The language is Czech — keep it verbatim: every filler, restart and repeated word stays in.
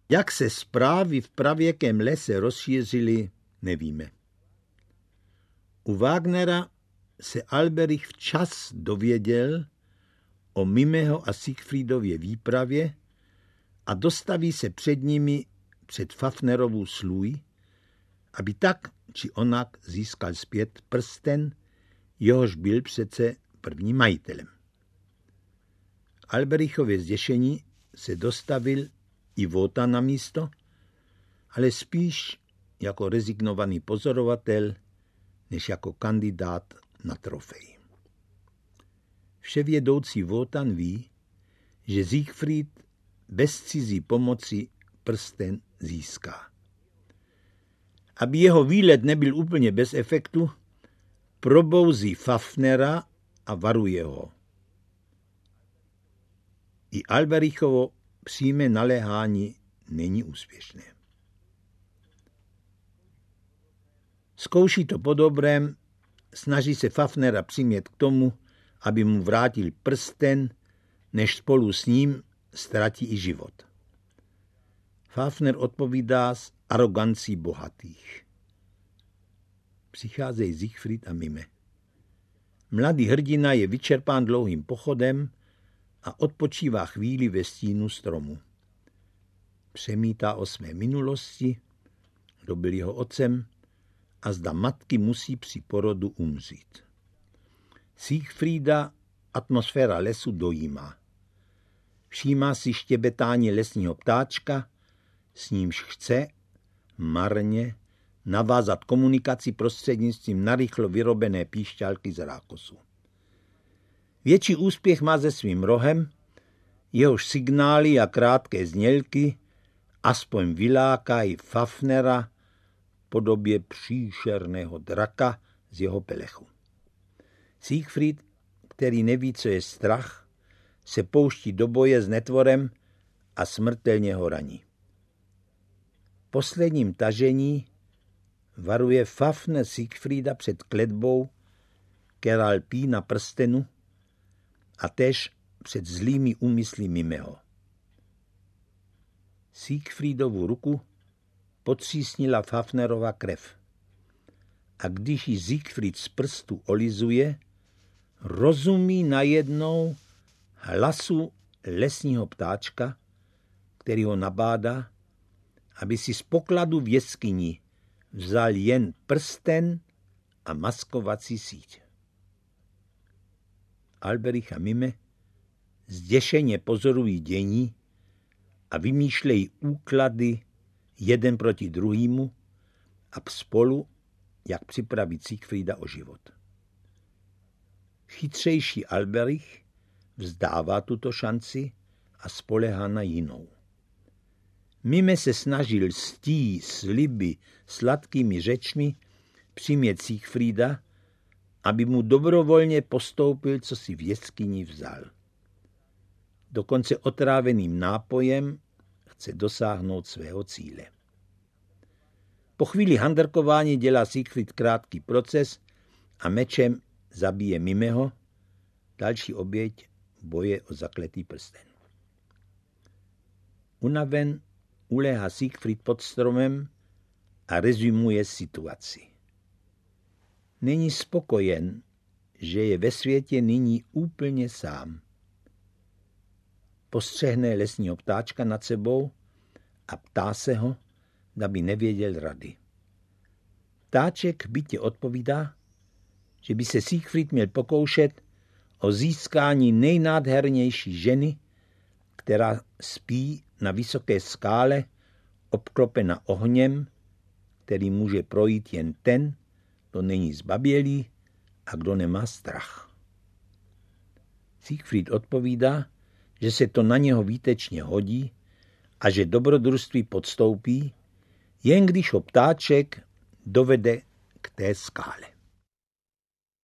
Jak se zprávy v pravěkém lese rozšířily, nevíme. U Wagnera se Alberich včas dověděl o Mimeho a Siegfriedově výpravě a dostaví se před nimi před Fafnerovu slůj, aby tak či onak získal zpět prsten, jehož byl přece prvním majitelem. Alberichově zděšení se dostavil i Wotan na místo, ale spíš jako rezignovaný pozorovatel, než jako kandidát na trofej. Vševědoucí Wotan ví, že Siegfried bez cizí pomoci prsten získá. Aby jeho výlet nebyl úplně bez efektu, probouzí Fafnera a varuje ho. I Alberichovo přímé naléhání není úspěšné. Zkouší to po dobrém, snaží se Fafnera přimět k tomu, aby mu vrátil prsten, než spolu s ním ztratí i život. Fafner odpovídá s arogancí bohatých. Přicházejí Siegfried a Mime. Mladý hrdina je vyčerpán dlouhým pochodem a odpočívá chvíli ve stínu stromu. Přemítá o své minulosti, kdo byl jeho otcem a zda matky musí při porodu umřít. Siegfrieda atmosféra lesu dojímá. Všímá si štěbetání lesního ptáčka, s nímž chce marně navázat komunikaci prostřednictvím narychlo vyrobené píšťalky z rákosu. Větší úspěch má se svým rohem, jehož signály a krátké znělky aspoň vylákají Fafnera v podobě příšerného draka z jeho pelechu. Siegfried, který neví, co je strach, se pouští do boje s netvorem a smrtelně ho raní. V posledním tažení varuje Fafner Siegfrieda před kletbou, která lpí na prstenu, a též před zlými úmysly Mimeho. Siegfriedovu ruku potřísnila Fafnerova krev. A když ji Siegfried z prstu olizuje, rozumí najednou hlasu lesního ptáčka, který ho nabádá, aby si z pokladu v jeskyni vzal jen prsten a maskovací síť. Alberich a Mime zděšeně pozorují dění a vymýšlejí úklady jeden proti druhému a spolu, jak připravit Siegfrieda o život. Chytřejší Alberich vzdává tuto šanci a spolehá na jinou. Mime se snažil ctí, sliby, sladkými řečmi přimět Siegfrieda, aby mu dobrovolně postoupil, co si v jeskyni vzal. Dokonce otráveným nápojem chce dosáhnout svého cíle. Po chvíli handrkování dělá Siegfried krátký proces a mečem zabije Mimeho, další oběť boje o zakletý prsten. Unaven uléhá Siegfried pod stromem a rezumuje situaci. Není spokojen, že je ve světě nyní úplně sám. Postřehne lesního ptáčka nad sebou a ptá se ho, aby nevěděl rady. Ptáček bytě odpovídá, že by se Siegfried měl pokoušet o získání nejnádhernější ženy, která spí na vysoké skále, obklopena ohněm, který může projít jen ten, kdo není zbabělý a kdo nemá strach. Siegfried odpovídá, že se to na něho výtečně hodí a že dobrodružství podstoupí, jen když ho ptáček dovede k té skále.